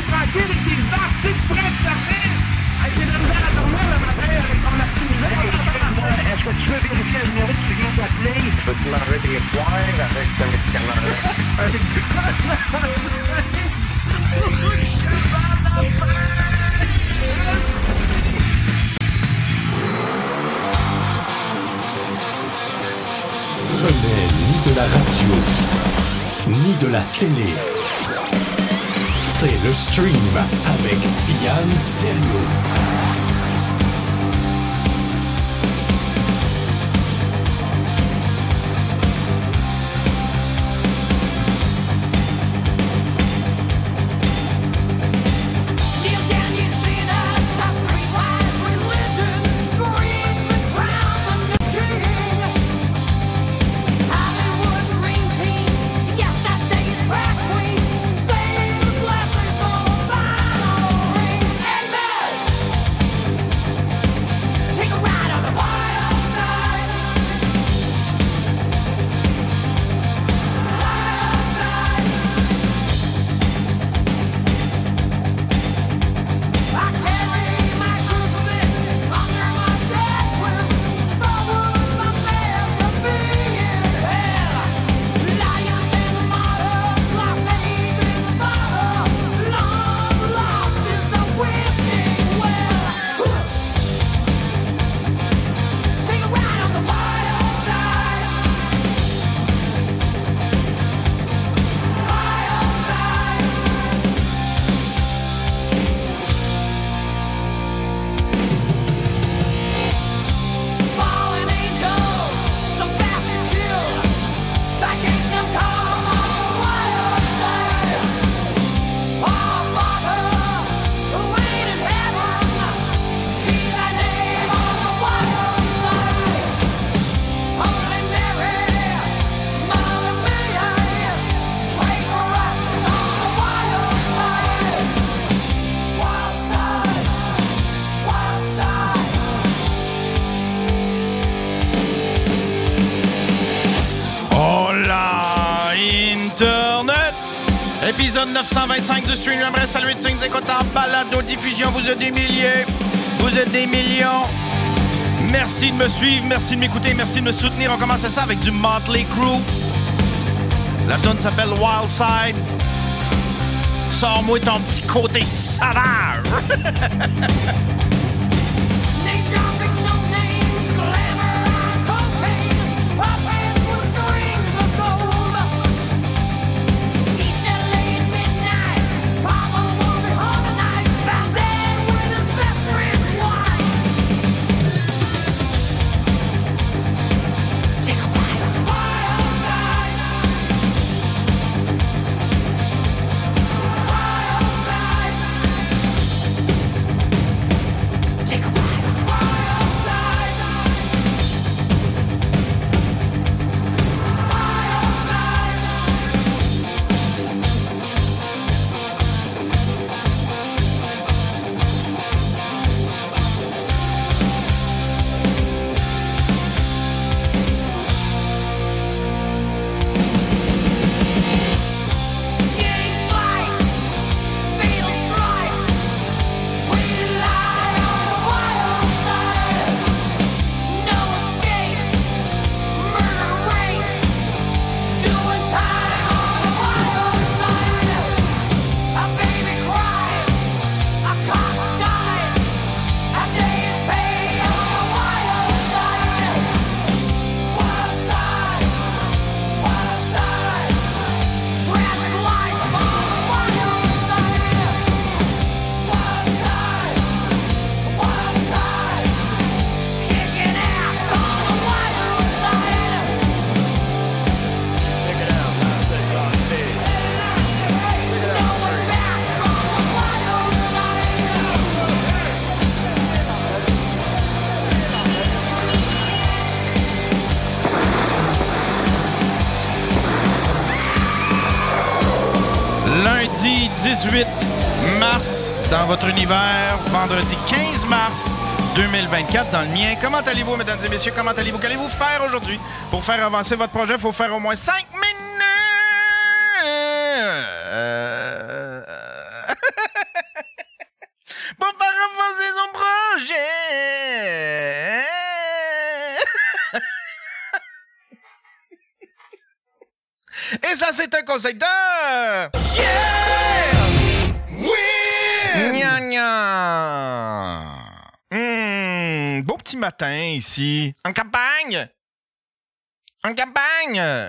tranquille avec tes articles prêts de sortir. Avec des misères à dormir le matin avec ton activité. Est-ce que tu veux vérifier le numéro que tu viens d'appeler? Peux-tu m'enlever des poires avec ce médicament-là? Ce n'est ni de la radio, ni de la télé. C'est le stream avec Yann Terriot. Épisode 925 du Stream. J'aimerais saluer tous les écoutants en balado-diffusion. Vous êtes des milliers, vous êtes des millions. Merci de me suivre, merci de m'écouter, merci de me soutenir. On commence ça avec du Motley Crue. La tune s'appelle Wild Side. Sors-moi ton petit côté sauvage. Lundi 18 mars dans votre univers, vendredi 15 mars 2024 dans le mien. Comment allez-vous, mesdames et messieurs? Comment allez-vous? Qu'allez-vous faire aujourd'hui? Pour faire avancer votre projet, il faut faire au moins 5 minutes. conseil de... Yeah! Oui! Gna gna! Beau petit matin ici. En campagne! En campagne!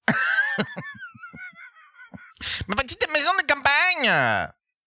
Ma petite maison de campagne!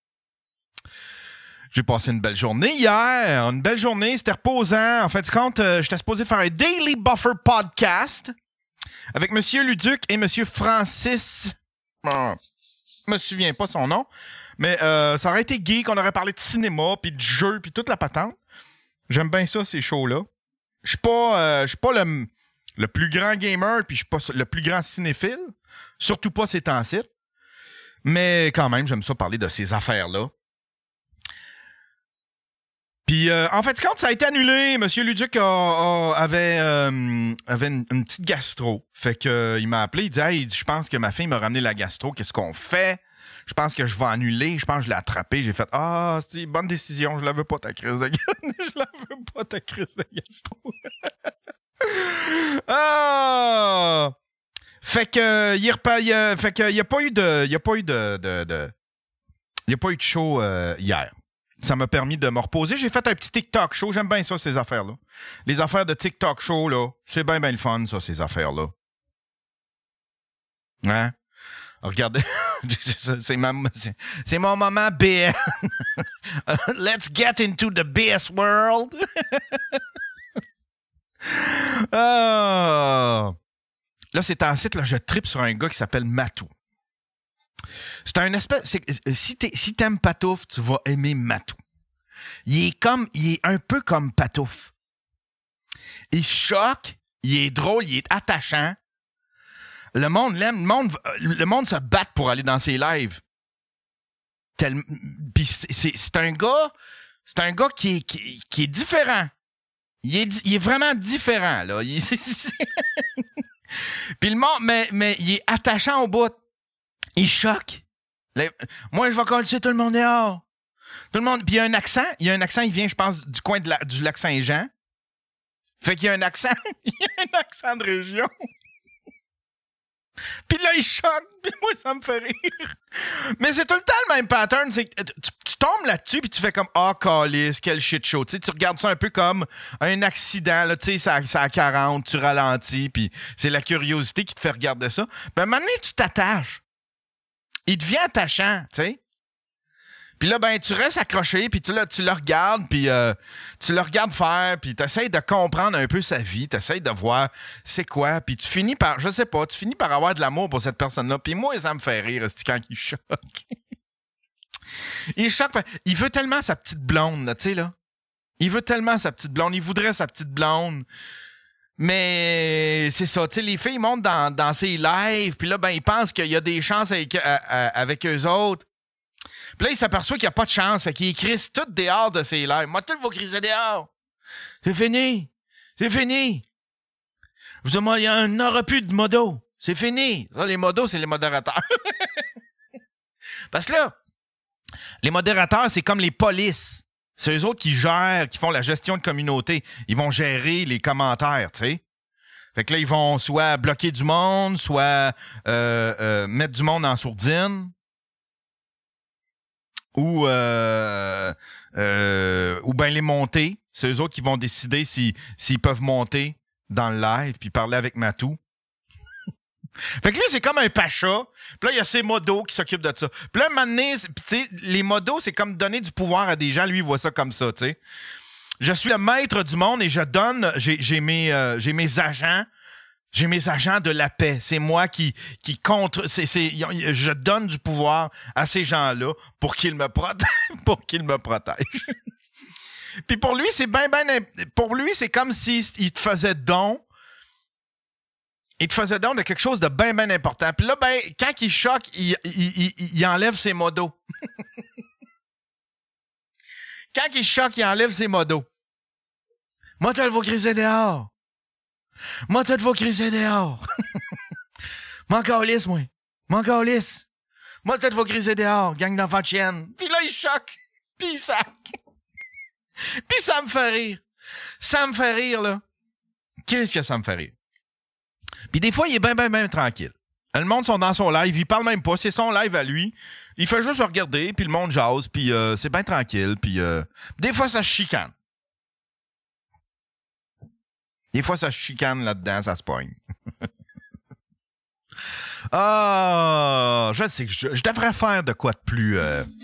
J'ai passé une belle journée hier. Une belle journée, c'était reposant. En fait, du compte, j'étais supposé de faire un Daily Buffer podcast avec M. Luduc et M. Francis. Je me souviens pas son nom. Mais ça aurait été geek. On aurait parlé de cinéma, puis de jeux, puis toute la patente. J'aime bien ça, ces shows-là. Je suis pas le plus grand gamer, puis je suis pas le plus grand cinéphile. Surtout pas ces temps-ci. Mais quand même, j'aime ça parler de ces affaires-là. Puis, en fait, quand ça a été annulé, M. Luduc avait une petite gastro. Fait que il m'a appelé, il dit « Hey, je pense que ma fille m'a ramené la gastro. Qu'est-ce qu'on fait? Je pense que je vais annuler. Je pense que je l'ai attrapé. » J'ai fait « Ah, c'est une bonne décision. Je la veux pas, ta crise de gastro. Je la veux pas, ta crise de gastro. » Ah! Fait que, il n'y a pas eu de show hier. Ça m'a permis de me reposer. J'ai fait un petit TikTok show. J'aime bien ça, ces affaires-là. Les affaires de TikTok show, là, c'est bien le fun, ça, ces affaires-là. Hein? Regardez, c'est mon moment BS. Let's get into the BS world. Oh. Là, c'est un site, là, je trippe sur un gars qui s'appelle Matou. C'est un espèce... Si t'aimes Patouf, tu vas aimer Matou. Il est un peu comme Patouf. Il choque, il est drôle, il est attachant. Le monde l'aime, le monde se bat pour aller dans ses lives. Puis c'est un gars qui est différent. Il est vraiment différent, là. Puis le monde, mais il est attachant au bout. Il choque. Moi, je vais coller tout le monde dehors. Tout le monde. Puis il y a un accent, il vient, je pense, du coin du lac Saint-Jean. Fait qu'il y a un accent, de région. Puis là, il choque, puis moi, ça me fait rire. Mais c'est tout le temps le même pattern, c'est que tu tombes là-dessus, puis tu fais comme « Ah, calice, quel shit show ». Tu sais, tu regardes ça un peu comme un accident, là, tu sais, ça à 40, tu ralentis, puis c'est la curiosité qui te fait regarder ça. Puis à un moment donné, tu t'attaches. Il devient attachant, tu sais. Puis là, ben, tu restes accroché, puis tu le regardes, puis tu le regardes faire, puis tu essaies de comprendre un peu sa vie, tu essaies de voir c'est quoi, puis tu finis par, je sais pas, avoir de l'amour pour cette personne-là. Puis moi, ça me fait rire, c'est quand il choque. Il choque, il veut tellement sa petite blonde, tu sais, là. Il veut tellement sa petite blonde, il voudrait sa petite blonde. Mais c'est ça, tu sais, les filles montent dans ses lives, puis là, ben, ils pensent qu'il y a des chances avec eux autres. Puis là, il s'aperçoit qu'il n'y a pas de chance, fait qu'il crisse tout dehors de ses lives. Moi, tout va criser dehors. C'est fini. C'est fini. Je vous dis, moi, il n'y en aura plus de modos. C'est fini. Ça, les modos, c'est les modérateurs. Parce que là, les modérateurs, c'est comme les polices. C'est eux autres qui gèrent, qui font la gestion de communauté. Ils vont gérer les commentaires, tu sais. Fait que là, ils vont soit bloquer du monde, soit mettre du monde en sourdine. Ou bien les monter. C'est eux autres qui vont décider s'ils peuvent monter dans le live puis parler avec Matou. Fait que là, c'est comme un pacha. Puis là, il y a ces modos qui s'occupent de ça. Puis là, un moment donné, tu sais, les modos, c'est comme donner du pouvoir à des gens. Lui, il voit ça comme ça, tu sais. Je suis le maître du monde et je donne... J'ai mes agents. J'ai mes agents de la paix. C'est moi qui contre... je donne du pouvoir à ces gens-là pour qu'ils me protègent. Puis pour lui, c'est pour lui, c'est comme s'il te faisait don. Il te faisait don de quelque chose de bien important. Puis là, ben, quand il choque, il enlève ses modos. Quand il choque, il enlève ses modos. Moi, tu le vas griser dehors. Moi, tu te vas criser dehors. M'en calisse, moi. M'en calisse. Moi, tu te vas criser dehors, gang d'enfants de chienne. Puis là, il choque. Puis il sac. Puis ça me fait rire. Ça me fait rire, là. Qu'est-ce que ça me fait rire? Puis des fois, il est bien tranquille. Le monde sont dans son live, il parle même pas, c'est son live à lui. Il fait juste regarder, puis le monde jase, puis c'est bien tranquille, puis des fois ça se chicane. Des fois ça se chicane là-dedans, ça se pogne. Ah, je sais que je devrais faire de quoi de plus...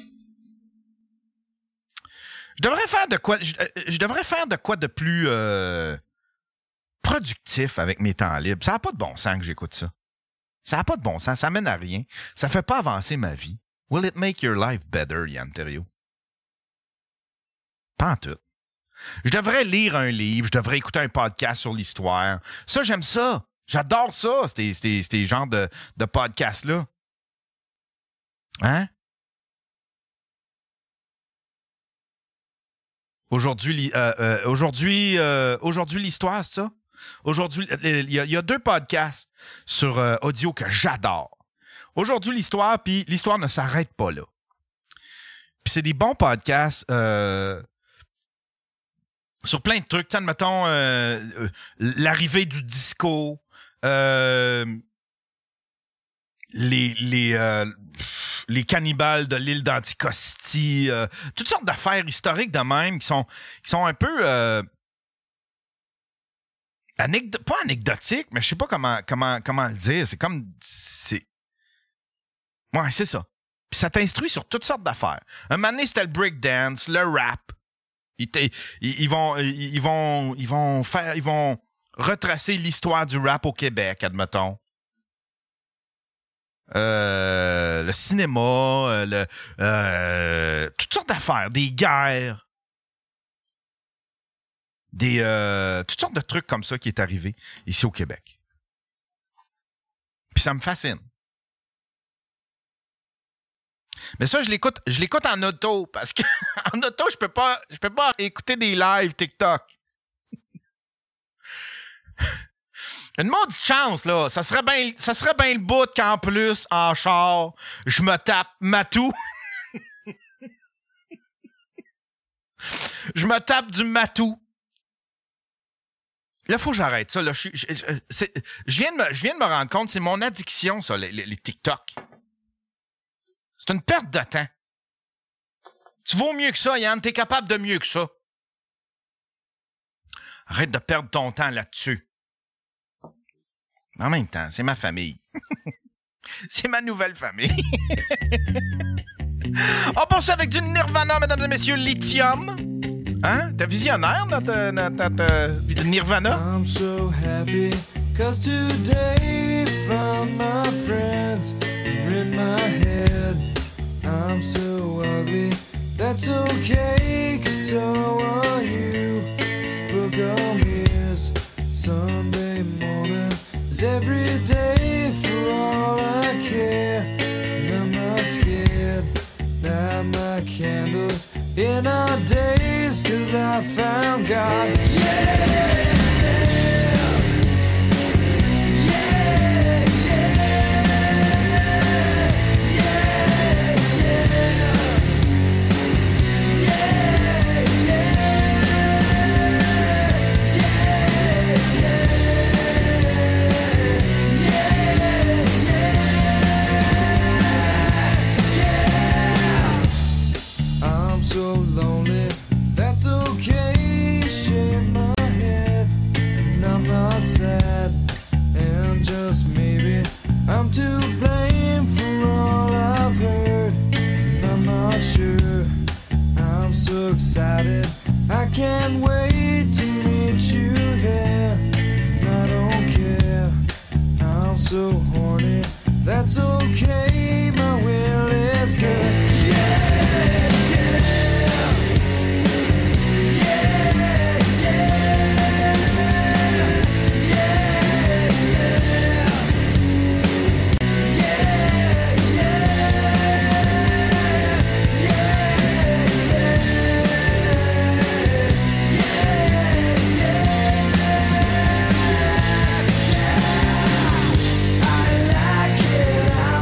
Je devrais faire de quoi de plus productif avec mes temps libres. Ça n'a pas de bon sens que j'écoute ça. Ça n'a pas de bon sens, ça mène à rien. Ça fait pas avancer ma vie. Will it make your life better, Yann Terriot? Pas en tout. Je devrais lire un livre, je devrais écouter un podcast sur l'histoire. Ça, j'aime ça. J'adore ça, ces genres de podcasts-là. Hein? Aujourd'hui, l'histoire, c'est ça? Aujourd'hui, il y a 2 podcasts sur audio que j'adore. Aujourd'hui, l'histoire, puis l'histoire ne s'arrête pas là. Puis c'est des bons podcasts sur plein de trucs. T'sais, admettons, l'arrivée du disco, les cannibales de l'île d'Anticosti, toutes sortes d'affaires historiques de même qui sont un peu pas anecdotiques, mais je sais pas comment le dire. Ouais, c'est ça. Puis ça t'instruit sur toutes sortes d'affaires. Un moment donné, c'était le breakdance, le rap. Ils vont retracer l'histoire du rap au Québec, admettons. Le cinéma, toutes sortes d'affaires, des guerres, toutes sortes de trucs comme ça qui est arrivé ici au Québec. Puis ça me fascine. Mais ça, je l'écoute en auto, parce que en auto, je peux pas écouter des lives TikTok. Une maudite chance, là. Ça serait bien le bout qu'en plus, en char, je me tape Matou. Je me tape du Matou. Là, faut que j'arrête ça. Là, je viens de me rendre compte, c'est mon addiction, ça, les TikTok. C'est une perte de temps. Tu vaux mieux que ça, Yann. T'es capable de mieux que ça. Arrête de perdre ton temps là-dessus. En même temps, c'est ma famille. C'est ma nouvelle famille. On poursuit avec du Nirvana, mesdames et messieurs, Lithium. Hein? T'es visionnaire, notre Nirvana? I'm so happy, 'cause today found my friends in my head. I'm so ugly, that's okay, 'cause so are you. Book on ears, Sunday morning is every day for all I care. And I'm not scared, light my candles in our days, 'cause I found God. Yeah! So lonely, that's okay, shake my head, and I'm not sad, and just maybe I'm to blame for all I've heard, and I'm not sure, I'm so excited, I can't wait to meet you there, and I don't care, I'm so horny, that's okay, my will is good, yeah! I like it.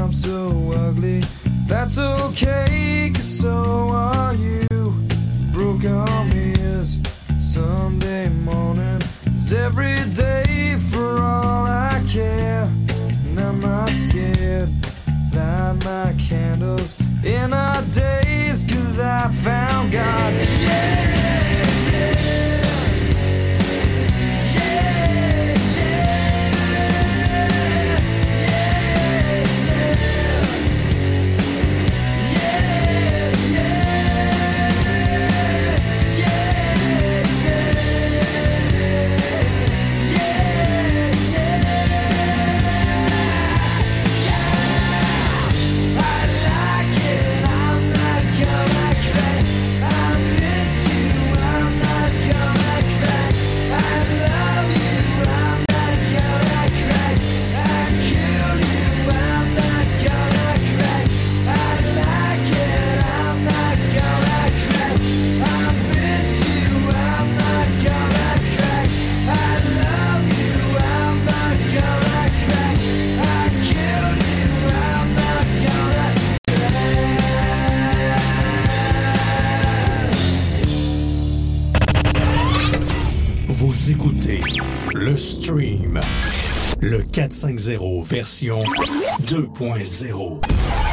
I'm so ugly. That's okay, 'cause so are you. Broke arm is Sunday morning. It's every day for all I care. And I'm not scared. Light my candles in our days, 'cause I found God. Yeah, yeah. Vous écoutez le stream, le 450 version 2.0.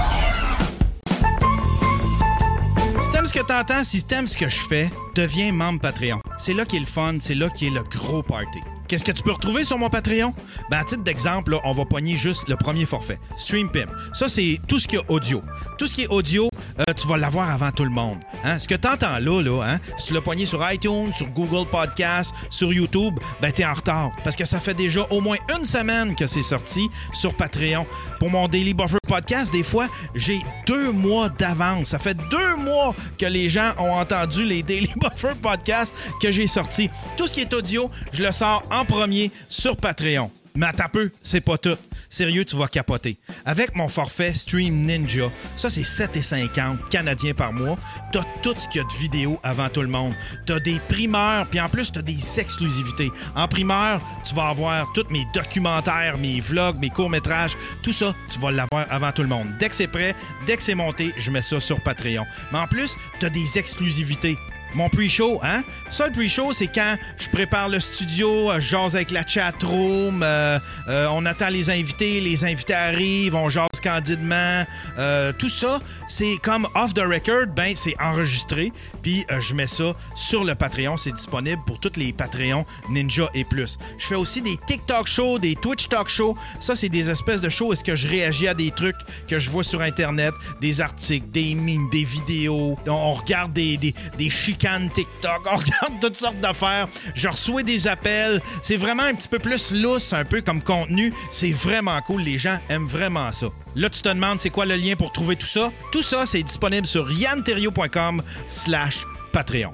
Si t'aimes ce que t'entends, si t'aimes ce que je fais, deviens membre Patreon. C'est là qu'est le fun, c'est là qu'est le gros party. Qu'est-ce que tu peux retrouver sur mon Patreon? Ben, à titre d'exemple, là, on va pogner juste le premier forfait. Stream Pimp. Ça, c'est tout ce qui est audio. Tout ce qui est audio, tu vas l'avoir avant tout le monde. Hein? Ce que tu entends là, hein? Si tu l'as pogné sur iTunes, sur Google Podcast, sur YouTube, ben t'es en retard. Parce que ça fait déjà au moins une semaine que c'est sorti sur Patreon. Pour mon Daily Buffer Podcast, des fois, j'ai 2 mois d'avance. Ça fait 2 mois que les gens ont entendu les Daily Buffer Podcast que j'ai sortis. Tout ce qui est audio, je le sors en premier sur Patreon. Mais attends peu, c'est pas tout. Sérieux, tu vas capoter. Avec mon forfait Stream Ninja, ça c'est 7,50 canadiens par mois, t'as tout ce qu'il y a de vidéos avant tout le monde. T'as des primeurs, puis en plus t'as des exclusivités. En primeur, tu vas avoir tous mes documentaires, mes vlogs, mes courts-métrages, tout ça, tu vas l'avoir avant tout le monde. Dès que c'est prêt, dès que c'est monté, je mets ça sur Patreon. Mais en plus, t'as des exclusivités. Mon pre-show, hein? Ça, le pre-show, c'est quand je prépare le studio, je jase avec la chatroom, on attend les invités arrivent, on jase candidement. Tout ça, c'est comme off the record, ben c'est enregistré, puis je mets ça sur le Patreon. C'est disponible pour tous les Patreons Ninja et plus. Je fais aussi des TikTok shows, des Twitch talk shows. Ça, c'est des espèces de shows où est-ce que je réagis à des trucs que je vois sur Internet, des articles, des memes, des vidéos. On regarde des chicanes TikTok, on regarde toutes sortes d'affaires. Je reçois des appels. C'est vraiment un petit peu plus lousse, un peu comme contenu. C'est vraiment cool. Les gens aiment vraiment ça. Là, tu te demandes c'est quoi le lien pour trouver tout ça? Tout ça, c'est disponible sur yanterrio.com/Patreon.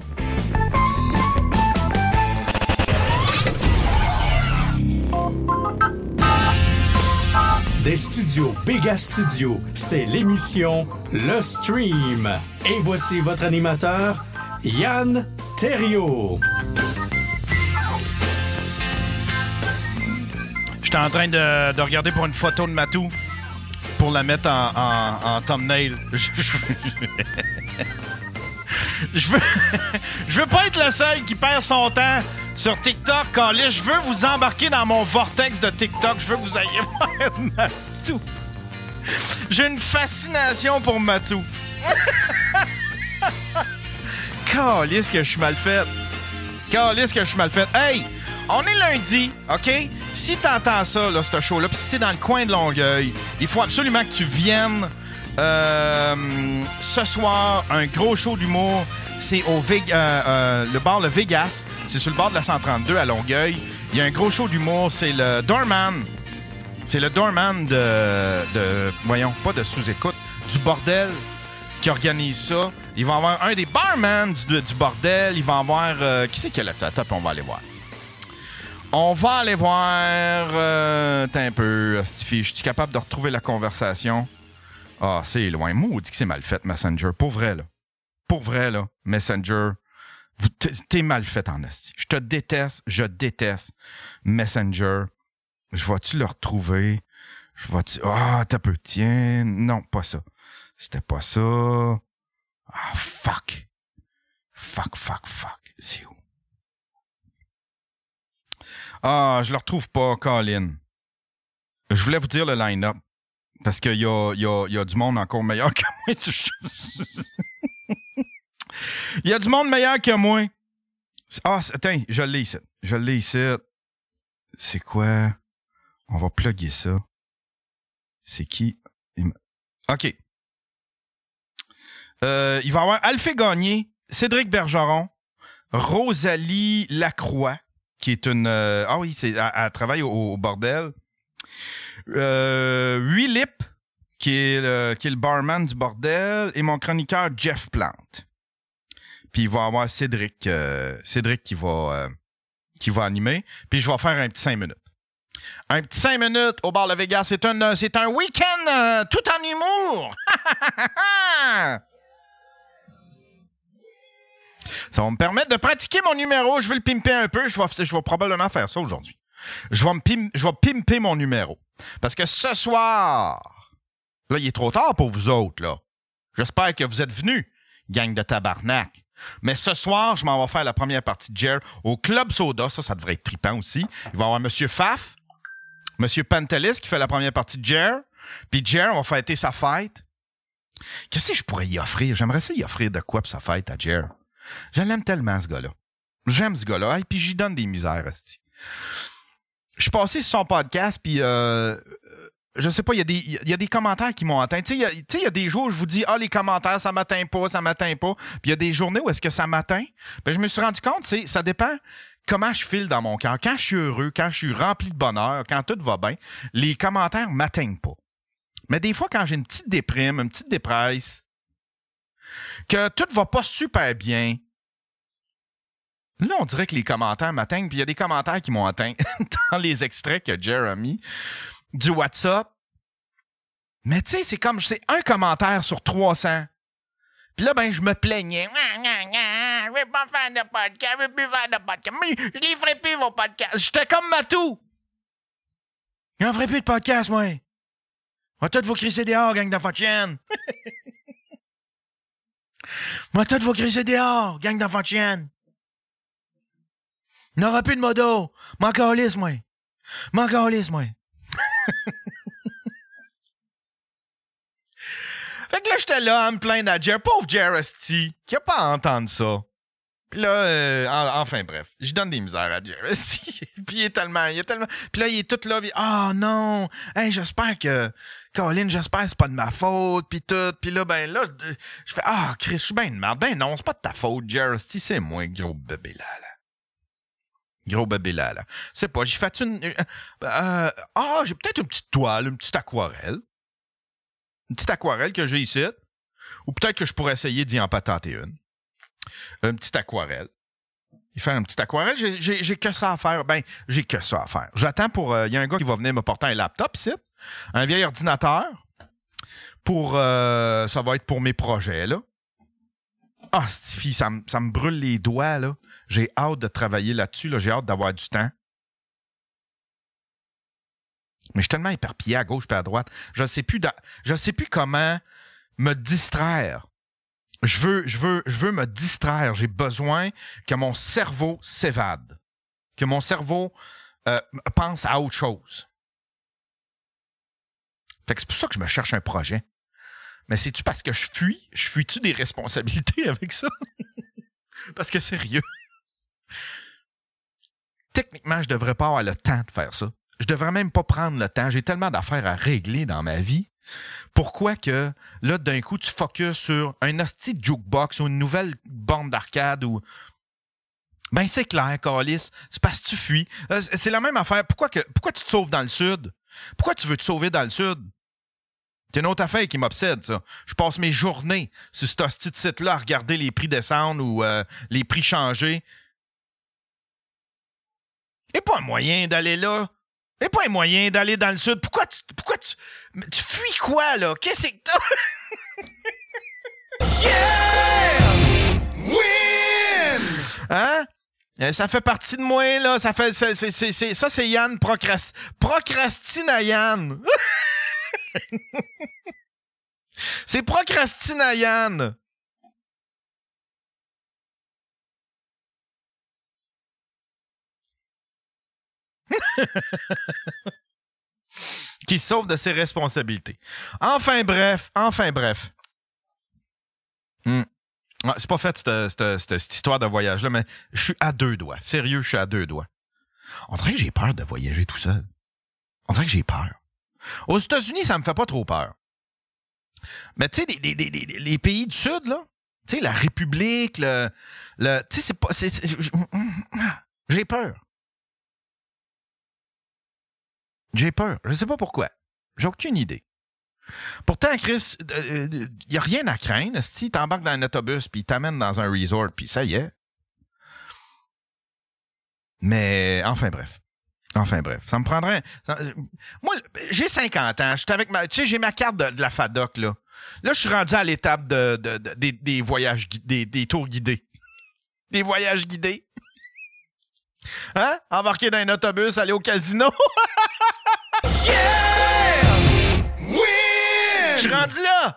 Des studios Béga Studio, c'est l'émission Le Stream. Et voici votre animateur, Yann Terriot. J'étais en train de regarder pour une photo de Matou pour la mettre en thumbnail. Je veux pas être le seul qui perd son temps sur TikTok, car là, je veux vous embarquer dans mon vortex de TikTok. Je veux que vous ayez voir Matou. J'ai une fascination pour Matou. Calisse que je suis mal fait. Hey, on est lundi, OK? Si t'entends ça, là, ce show-là, pis si t'es dans le coin de Longueuil, il faut absolument que tu viennes ce soir, un gros show d'humour. C'est au le bar Le Vegas. C'est sur le bord de la 132 à Longueuil. Il y a un gros show d'humour. C'est le Doorman. C'est le Doorman voyons, pas de sous-écoute, du bordel qui organise ça. Il va y avoir un des barman du bordel. Il va y avoir... qui c'est qui est là-dessus? Attends, on va aller voir. T'as un peu, Stifi. Je suis capable de retrouver la conversation. Ah, c'est loin. Maudit que c'est mal fait, Messenger. Pour vrai, là. Messenger. T'es mal fait en asti. Je déteste Messenger. Je vais-tu le retrouver? Je vais dire, t'as peu, tiens, non, pas ça. C'était pas ça. Ah, fuck. Fuck. C'est où? Ah, je le retrouve pas, Colin. Je voulais vous dire le line-up. Parce qu'il y a du monde encore meilleur que moi. Il y a du monde meilleur que moi. Ah, attends, je l'ai ici. C'est quoi? On va plugger ça. C'est qui? OK. Il va y avoir Alphée Gagné, Cédric Bergeron, Rosalie Lacroix, qui est une... elle travaille au bordel. Willip, qui est le barman du bordel, et mon chroniqueur Jeff Plante. Puis il va y avoir Cédric qui va animer. Puis je vais faire un petit 5 minutes. Un petit 5 minutes au bar La Vegas. C'est un week-end tout en humour. Ça va me permettre de pratiquer mon numéro. Je vais le pimper un peu. Je vais probablement faire ça aujourd'hui. Je vais pimper mon numéro. Parce que ce soir, là, il est trop tard pour vous autres, là. J'espère que vous êtes venus, gang de tabarnak. Mais ce soir, je m'en vais faire la première partie de Jer au Club Soda. Ça devrait être trippant aussi. Il va y avoir M. Faf, M. Pantelis qui fait la première partie de Jer. Puis Jer, on va fêter sa fête. Qu'est-ce que je pourrais y offrir? J'aimerais ça y offrir de quoi pour sa fête à Jer. Je l'aime tellement, ce gars-là. J'aime ce gars-là. Et puis j'y donne des misères, asti. Je suis passé sur son podcast, puis je sais pas, il y a des commentaires qui m'ont atteint. Tu sais, il y a des jours où je vous dis, les commentaires, ça m'atteint pas. Puis il y a des journées où est-ce que ça m'atteint. Ben, je me suis rendu compte, ça dépend comment je file dans mon cœur. Quand je suis heureux, quand je suis rempli de bonheur, quand tout va bien, les commentaires m'atteignent pas. Mais des fois, quand j'ai une petite déprime, une petite dépresse, que tout va pas super bien, là, on dirait que les commentaires m'atteignent. Puis il y a des commentaires qui m'ont atteint dans les extraits que Jeremy du WhatsApp. Mais tu sais, c'est un commentaire sur 300. Puis là, ben, je me plaignais. Je vais pas faire de podcast, je vais plus faire de podcast. Mais je les ferai plus, vos podcasts. J'étais comme Matou. Je n'en ferai plus de podcast, moi. On va tous vous crisser dehors, gang d'enfants de chienne. On va tous vous crisser dehors, gang d'enfants de chienne. Il n'aura plus de modo. M'en calisse, moi. Fait que là, j'étais là à me plaindre à Jer. Pauvre Jeresti, qui a pas à entendre ça. Puis là, enfin bref, je donne des misères à Jeresti. Puis il est tellement... Puis là, il est tout là. Non. Hey, j'espère que... Colin, j'espère que c'est pas de ma faute. Puis tout. Puis là, ben là, je fais... Chris, je suis bien de merde. Ben non, c'est pas de ta faute, Jeresti. C'est moi, gros bébé là. Gros bébé là. C'est pas, j'ai fait une... j'ai peut-être une petite toile, une petite aquarelle. Une petite aquarelle que j'ai ici. Ou peut-être que je pourrais essayer d'y en patenter une. Une petite aquarelle. Il fait une petite aquarelle. J'ai que ça à faire. Ben, j'ai que ça à faire. J'attends pour... Il y a un gars qui va venir me porter un laptop ici. Un vieil ordinateur. Ça va être pour mes projets, là. cette fille, ça me brûle les doigts, là. J'ai hâte de travailler là-dessus, là. J'ai hâte d'avoir du temps. Mais je suis tellement éparpillé à gauche et à droite. Je sais plus comment me distraire. Je veux me distraire. J'ai besoin que mon cerveau s'évade. Que mon cerveau pense à autre chose. Fait que c'est pour ça que je me cherche un projet. Mais c'est-tu parce que je fuis? Je fuis-tu des responsabilités avec ça? Parce que sérieux. Techniquement, je devrais pas avoir le temps de faire ça. Je devrais même pas prendre le temps. J'ai tellement d'affaires à régler dans ma vie. Pourquoi que, là, d'un coup, tu focuses sur un hostie de jukebox ou une nouvelle borne d'arcade ou... Ben, c'est clair, Carlis. C'est parce que tu fuis. C'est la même affaire. Pourquoi tu te sauves dans le sud? Pourquoi tu veux te sauver dans le sud? C'est une autre affaire qui m'obsède, ça. Je passe mes journées sur ce hostie de site-là à regarder les prix descendre ou les prix changer. Il n'y a pas un moyen d'aller là. Il n'y a pas un moyen d'aller dans le sud. Pourquoi tu fuis quoi, là? Qu'est-ce que t'as? Yeah! Win! Hein? Ça fait partie de moi, là. Ça, c'est Yann Procrastina Yann. C'est Procrastina Yann. Qui se sauve de ses responsabilités. Enfin bref. C'est pas fait cette histoire de voyage-là, mais je suis à 2 doigts. Sérieux, je suis à 2 doigts. On dirait que j'ai peur de voyager tout seul. On dirait que j'ai peur. Aux États-Unis, ça me fait pas trop peur. Mais tu sais, les pays du Sud, là, tu sais, la République, tu sais, c'est pas... j'ai peur. J'ai peur. Je sais pas pourquoi. J'ai aucune idée. Pourtant, Chris, y a rien à craindre. Si t'embarques dans un autobus puis il t'amène dans un resort puis ça y est. Mais, enfin bref. Ça me prendrait... Moi, j'ai 50 ans. J'étais avec ma... Tu sais, j'ai ma carte de la FADOC, là. Là, je suis rendu à l'étape des voyages... des tours guidés. Des voyages guidés. Hein? Embarquer dans un autobus, aller au casino. Yeah! Win! Je suis rendu là!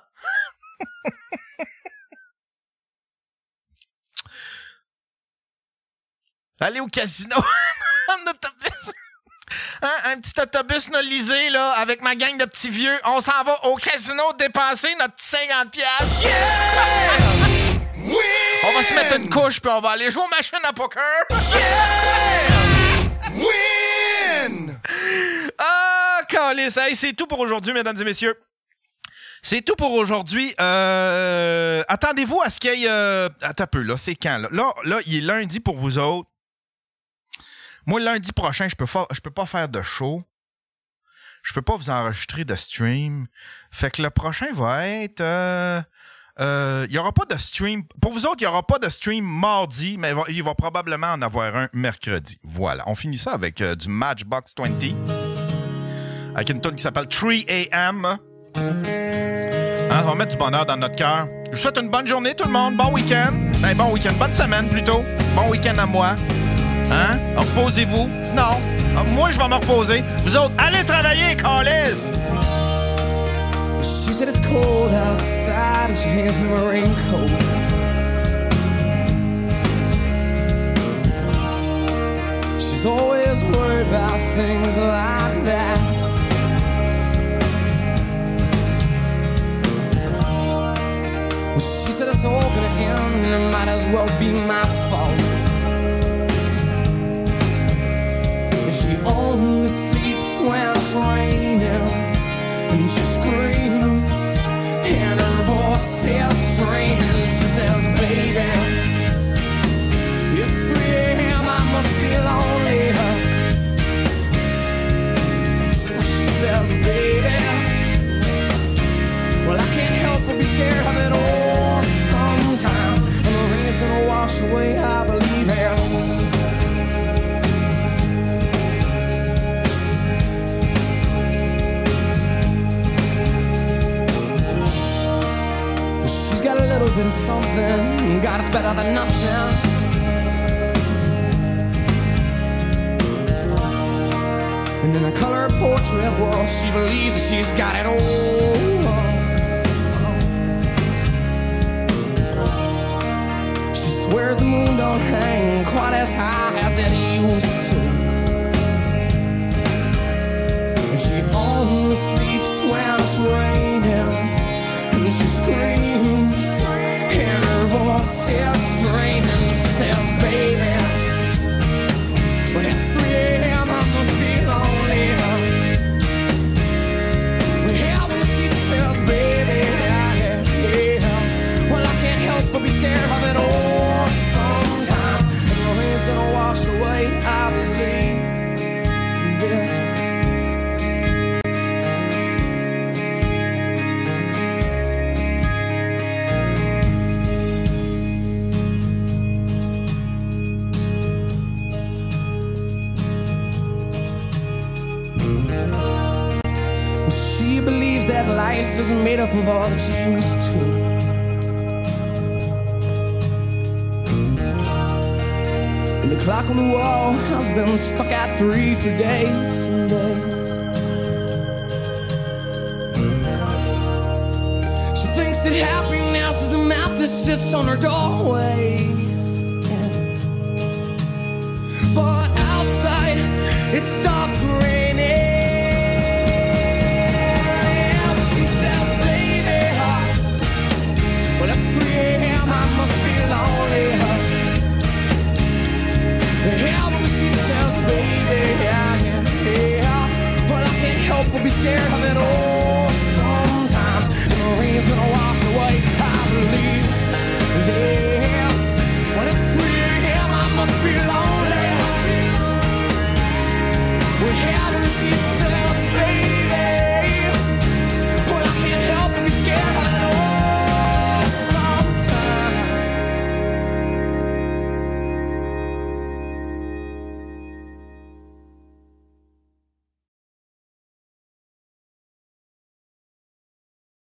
Aller au casino en autobus. Hein? Un petit autobus nolisé, là, avec ma gang de petits vieux. On s'en va au casino dépenser notre 50$. Yeah! Win! On va se mettre une couche puis on va aller jouer aux machines à poker. Yeah! Win! Ah, câlisse. Hey, c'est tout pour aujourd'hui, mesdames et messieurs. C'est tout pour aujourd'hui. Attendez-vous à ce qu'il y ait... Attends un peu, là, c'est quand? Là, il est lundi pour vous autres. Moi, lundi prochain, je peux pas faire de show. Je peux pas vous enregistrer de stream. Fait que le prochain va être... il y aura pas de stream... Pour vous autres, il y aura pas de stream mardi, mais il va probablement en avoir un mercredi. Voilà. On finit ça avec du Matchbox 20. Avec une tune qui s'appelle 3 AM. Hein, on va mettre du bonheur dans notre cœur. Je vous souhaite une bonne journée, tout le monde. Bon week-end. Ben, bon week-end. Bonne semaine, plutôt. Bon week-end à moi. Hein? Reposez-vous. Non. Moi, je vais me reposer. Vous autres, allez travailler, câlisse! She said it's cold outside and she hands me my raincoat. She's always worried about things like that. Well, she said it's all gonna end and it might as well be my fault. And she only sleeps when it's raining. And she screams, and her voice is strange. She says, baby, it's 3 AM, I must be lonely. She says, baby, well, I can't help but be scared of it all sometime. And the rain's gonna wash away, I believe it. She's got a little bit of something. God, it's better than nothing. And in a color portrait, well, she believes that she's got it all. She swears the moon don't hang quite as high as it used to. And she only sleeps when it's raining. And she screams, and her voice is strange. And she says, baby, when it's 3 AM, I must be lonely. Well, when she says, baby, yeah, well, I can't help but be scared of it all sometimes. And the rain's gonna wash away, I believe this. She believes that life is made up of all that she used to. And the clock on the wall has been stuck at 3 for days and days. She thinks that happiness is a map that sits on her doorway. But outside, it stopped raining.